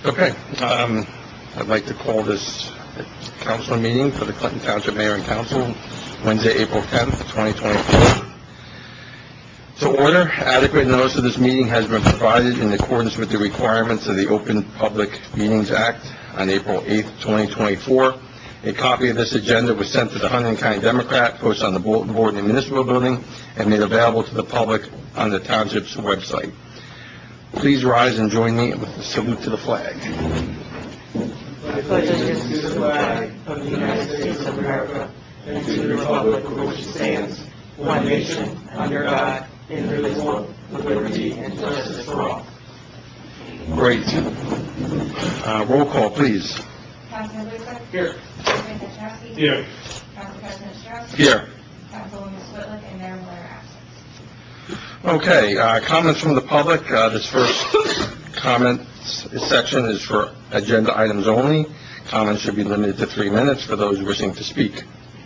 Okay. I'd like to call this council meeting for the Clinton Township Mayor and Council, Wednesday, April 10th, 2024. To order, adequate notice of this meeting has been provided in accordance with the requirements of the Open Public Meetings Act on April 8th, 2024. A copy of this agenda was sent to the Hunterdon County Democrat, posted on the bulletin board in the municipal building, and made available to the public on the township's website. Please rise and join me with a salute to the flag. I pledge allegiance to the flag of the United States of America and to the republic for which it stands, one nation, under God, indivisible, with liberty and justice for all. Great. Roll call, please. Councilman Luca? Here. Councilman Kaczynski? Here. Council President Strauss? Here. Councilwoman Switlick and Mayor Miller absent. Okay, comments from the public. This first comment section is for agenda items only. Comments should be limited to 3 minutes for those wishing to speak.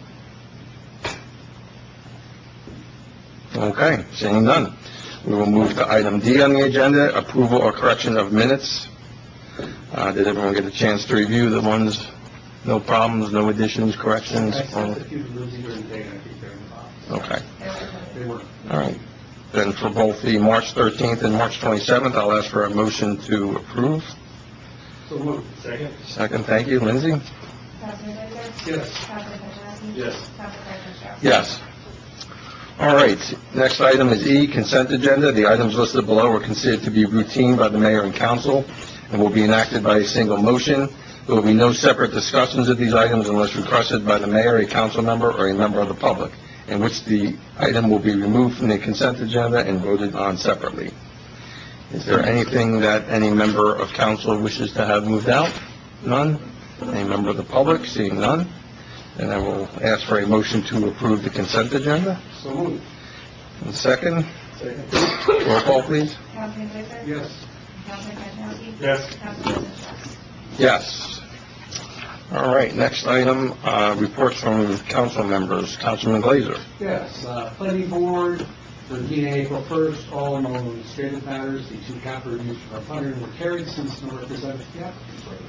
Okay, seeing none. We will move to item D on the agenda, approval or correction of minutes. Did everyone get a chance to review the ones? No problems, no additions, corrections? I sent a few to Lindsay during the day, and I think they're in the box. Okay. They were. All right. Then for both the March 13th and March 27th, I'll ask for a motion to approve. So moved. Second. Second, thank you. Lindsay? Councilman Luca? Yes. Councilman Kaczynski? Yes. Council President Strauss? Yes. All right. Next item is E, consent agenda. The items listed below are considered to be routine by the mayor and council and will be enacted by a single motion. There will be no separate discussions of these items unless requested by the mayor, a council member, or a member of the public, in which the item will be removed from the consent agenda and voted on separately. Is there anything that any member of council wishes to have moved out? None? Any member of the public? Seeing none? Then I will ask for a motion to approve the consent agenda. So moved. And second? Second. Roll call, please. Councilman Luca? Yes. Councilman Kaczynski? Yes. Council President Strauss? Yes. All right, next item, reports from council members. Councilman Glazer. Yes, planning board, the meeting April 1st, all administrative matters, the two capital reviews from our funding were carried since no representative of the applicants were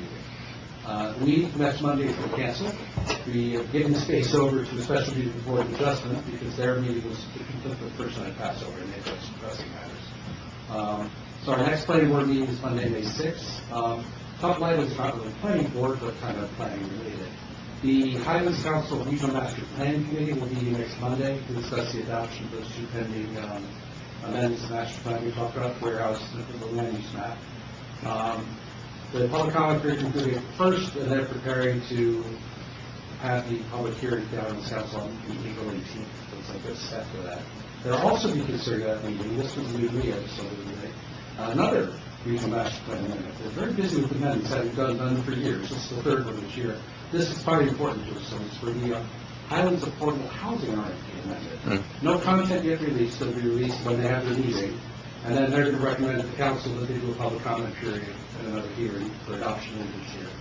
at the meeting. Next Monday is canceled. We have given space over to the special meeting board of adjustment because their meeting was to conflict with the person I passed over and they had some pressing matters. So our next planning board meeting is Monday, May 6th. Couple items not really planning board, but kind of planning related. The Highlands Council Regional Master Plan Committee will be next Monday to discuss the adoption of those two pending amendments to the master plan we talked about, warehouse, the land use map. The public comment period concluded first, and they're preparing to have the public hearing down in the council on April 18th. Looks like it's set for that. They'll also be considering that meeting. This was new to so another regional master plan amendment. They're very busy with amendments that we've done for years. This is the third one this year. This is probably important to us. So it's for the Highlands Affordable Housing RFP amendment. No content yet released. It'll be released when they have their meeting. And then they're going to recommend to the council that they do a public comment period and another hearing for adoption in this year.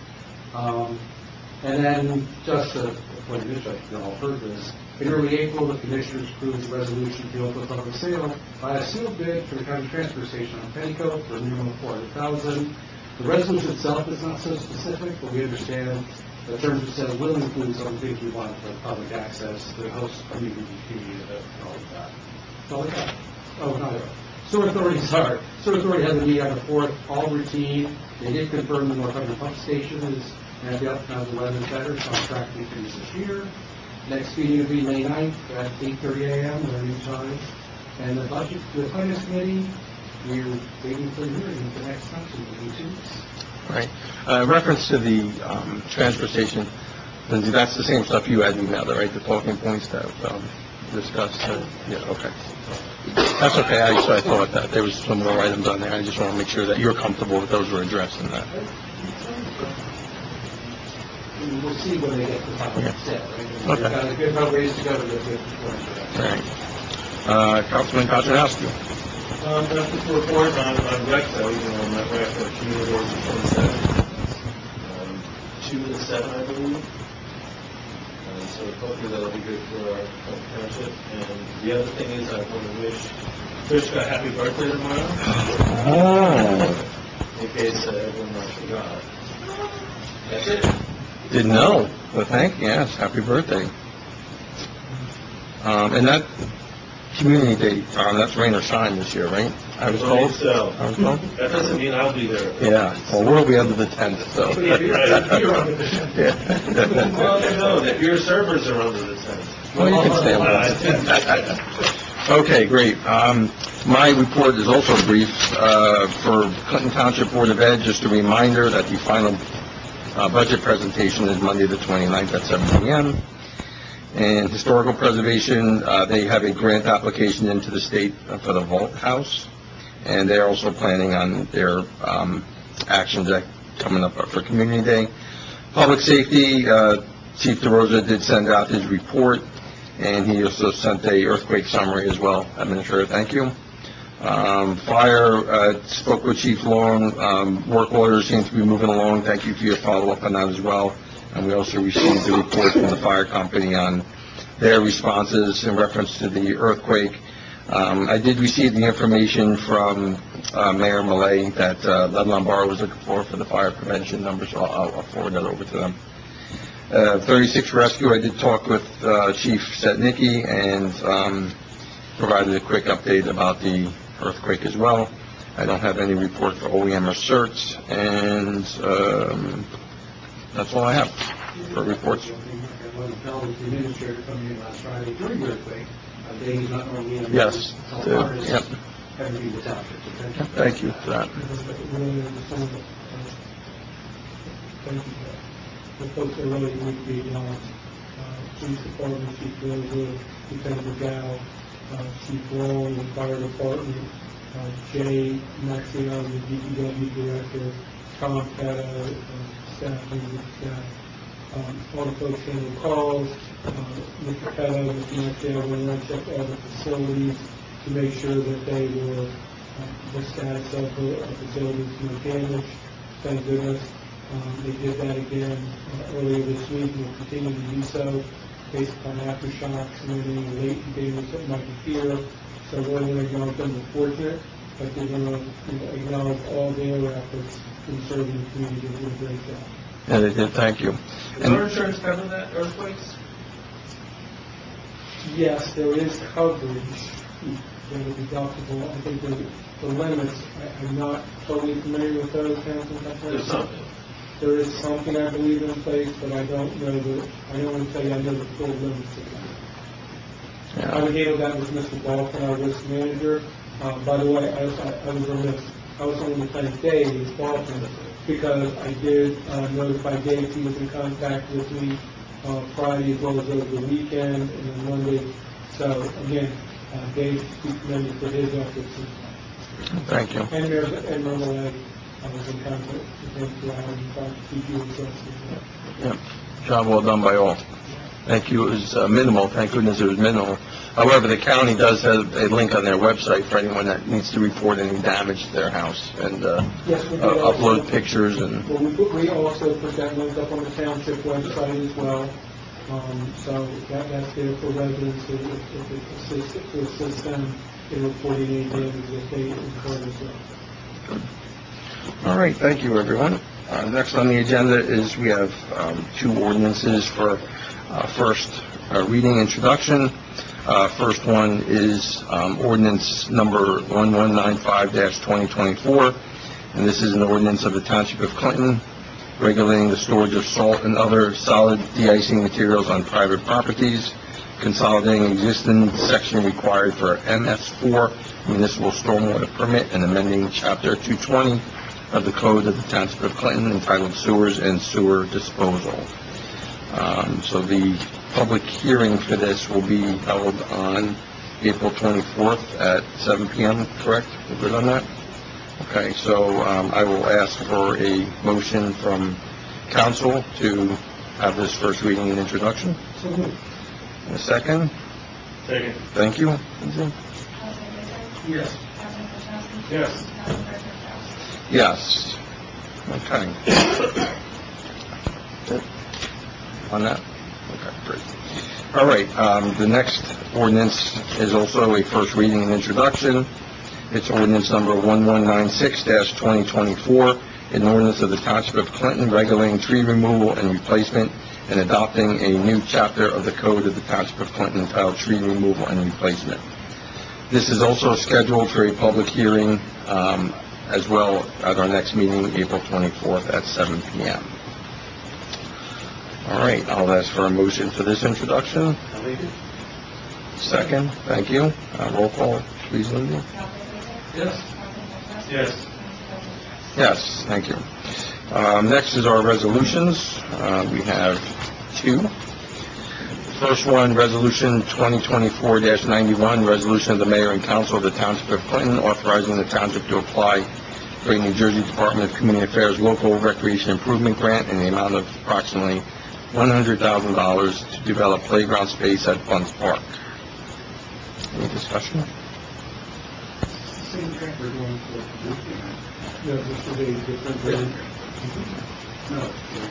And then just a point of interest, you've all heard this. In early April, the commissioners approved a resolution to open public sale by a sealed bid for the county transfer station on Petticoat for a minimum of $400,000. The resolution itself is not so specific, but we understand the terms of sale will include some things we want for public access, the host community fee, and all of that. That's all I got. Oh, no. Sewer Authority has a meeting on the 4th, all routine. They did confirm the Northumberland Pump Station is at the upcoming 11 better, so on track to be finished this year. Next meeting will be May 9th at 8:30 a.m. their new time. And the budget, the Finance Committee, we're waiting for the hearing for the next council meeting 2 weeks. Right. Reference to the transfer station, Lindsay, that's the same stuff you had emailed, right? The talking points that discussed. Yeah, okay. That's okay. I thought that there was some more items on there. I just want to make sure that you're comfortable with those were addressed in that. We'll see when they get to the top of the set, right? Okay. They've got a good how ways to go to get All right. Councilman Kaczynski. That's just a report on Rexo, on that Rexo community ordinance 27. 2 to 7, I believe. So hopefully that'll be good for our township. And the other thing is I want to wish Trish a happy birthday tomorrow. Oh. in case everyone else forgot. That's it. Didn't know, but thank you, yes, happy birthday. And that community day, that's rain or shine this year, right? I was told. So, I was told? that doesn't mean I'll be there. Yeah, well, we'll be under the tent, so. Yeah, you're under the tent. Yeah. Well, no, that your servers are under the tent. Well, you can stay on that. Okay, great. My report is also brief. For Clinton Township Board of Ed, just a reminder that the final budget presentation is Monday the 29th at 7 p.m. And Historical Preservation, they have a grant application into the state for the Vault House, and they're also planning on their actions that coming up for Community Day. Public Safety, Chief DeRosa did send out his report, and he also sent a earthquake summary as well. Administrator, thank you. Fire, spoke with Chief Long. Work orders seem to be moving along. Thank you for your follow-up on that as well. And we also received a report from the fire company on their responses in reference to the earthquake. I did receive the information from Mayor Millay that Lebanon Borough was looking for the fire prevention numbers, so I'll forward that over to them. 36 Rescue, I did talk with Chief Setnicki and provided a quick update about the earthquake as well. I don't have any report for OEM or certs, and that's all I have for reports. I want to tell the administrator coming in last Friday during the earthquake, he's not normally in. Yes. Yep. Everything the township. Thank you for that. Really understand it. Thank you. The folks that really need to be acknowledged. Police Department, Chief Rosa, Lieutenant McGow, Chief Long, the Fire Department, Jay Maxion, the DPW Director, Tom Petta, staff, and staff. All the folks handling calls, Mr. Petta, Mr. Maxion, went around, checked all the facilities to make sure that they were, the status of the facilities, no damage. Thank goodness. They did that again earlier this week, and will continue to do so based upon aftershocks and any latent damage that might appear. So we're going to acknowledge them as fortunate, but they're going to acknowledge all their efforts in serving the community. They did a great job. Yeah, they did. Thank you. Does our insurance cover that, earthquakes? Yes, there is coverage. The deductible, I think the limits, I'm not totally familiar with those, Councilman. There's something. There is something, I believe, in place, but I don't know I don't want to tell you I know the full limits of that. I would handle that with Mr. Balkan, our risk manager. By the way, I was remiss. I was only to thank Dave Balkan because I did notify Dave he was in contact with me Friday as well as over the weekend and then Monday. So, again, Dave speaks members for his efforts. Thank you. And Merle, I was in contact with him throughout and trying to keep you interested. Yep. Job well done by all. Thank you. It was minimal. Thank goodness it was minimal. However, the county does have a link on their website for anyone that needs to report any damage to their house and yes, we upload pictures and. Well, we also put that link up on the township website as well. So that's there for residents to assist them in reporting any damage that they incurred as well. Good. All right, thank you, everyone. Next on the agenda is we have two ordinances for first reading introduction. First one is ordinance number 1195-2024, and this is an ordinance of the Township of Clinton regulating the storage of salt and other solid de-icing materials on private properties, consolidating existing section required for MS4 municipal stormwater permit, and amending Chapter 220 of the Code of the Township of Clinton entitled Sewers and Sewer Disposal. So the public hearing for this will be held on April 24th at 7 p.m., correct? We're good on that? Okay, so I will ask for a motion from council to have this first reading and introduction. So moved. A second? Second. Thank you. Councilman Ritter? Yes. Councilman Kuzmowski? Yes. Councilman President Strauss? Yes. Okay. On that? Okay, great. All right, the next ordinance is also a first reading and introduction. It's ordinance number 1196-2024, an ordinance of the Township of Clinton regulating tree removal and replacement and adopting a new chapter of the Code of the Township of Clinton entitled Tree Removal and Replacement. This is also scheduled for a public hearing as well at our next meeting, April 24th at 7 p.m. All right, I'll ask for a motion for this introduction. Second, thank you. Roll call, please, Lindsay. Yes. Yes. Yes, thank you. Next is our resolutions. We have two. First one, Resolution 2024-91, resolution of the Mayor and Council of the Township of Clinton authorizing the Township to apply for a New Jersey Department of Community Affairs Local Recreation Improvement Grant in the amount of approximately $100,000 to develop playground space at Bunce Park. Any discussion? Same grant we're going for. No, this is a different grant. No.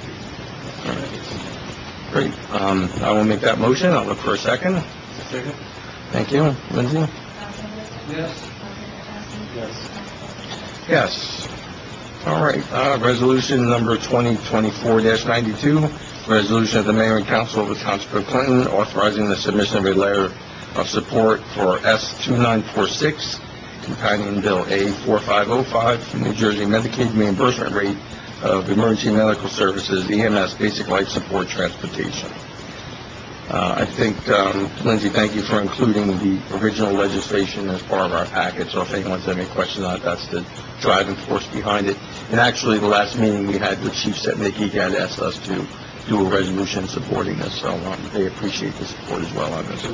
Great. I will make that motion. I'll look for a second. Second? Thank you. Lindsay? Yes. Yes. Yes. All right. Resolution number 2024-92, resolution of the Mayor and Council of the Township of Clinton authorizing the submission of a letter of support for S2946, companion bill A4505, New Jersey Medicaid reimbursement rate of emergency medical services, EMS, basic life support transportation. I think, Lindsay, thank you for including the original legislation as part of our package. So if anyone has any questions on it, that's the driving force behind it. And actually, the last meeting we had with Chief Setnick, he had asked us to do a resolution supporting this. So they appreciate the support as well on this.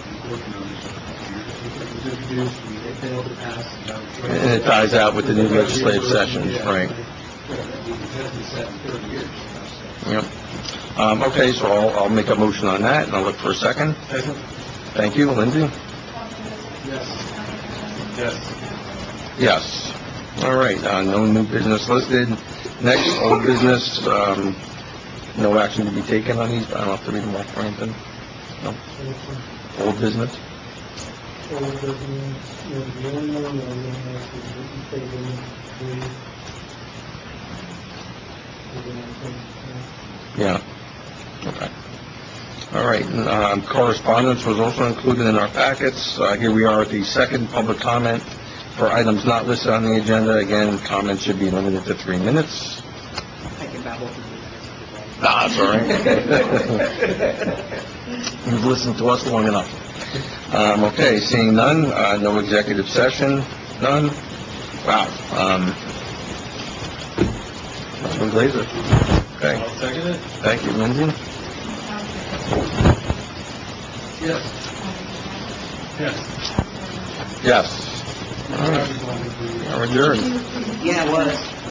And it ties out with the new legislative sessions, right? Yep. Okay, so I'll make a motion on that, and I'll look for a second. Second? Thank you. Lindsay? Yes. Yes. Yes. All right, no new business listed. Next, old business, no action to be taken on these. I don't have to read them off or anything. No. Old business? Or the only one that I'm going to ask is written statement, please. Yeah. Okay. All right. And, correspondence was also included in our packets. Here we are at the second public comment for items not listed on the agenda. Again, comments should be limited to 3 minutes. Nah, that's all right. You've listened to us long enough. Okay, seeing none, no executive session, none. Wow. Councilman Glazer. Okay. I'll second it. Thank you, Lindsay. Yes. Yes. Yes. All right. We're adjourned. Yeah, it was.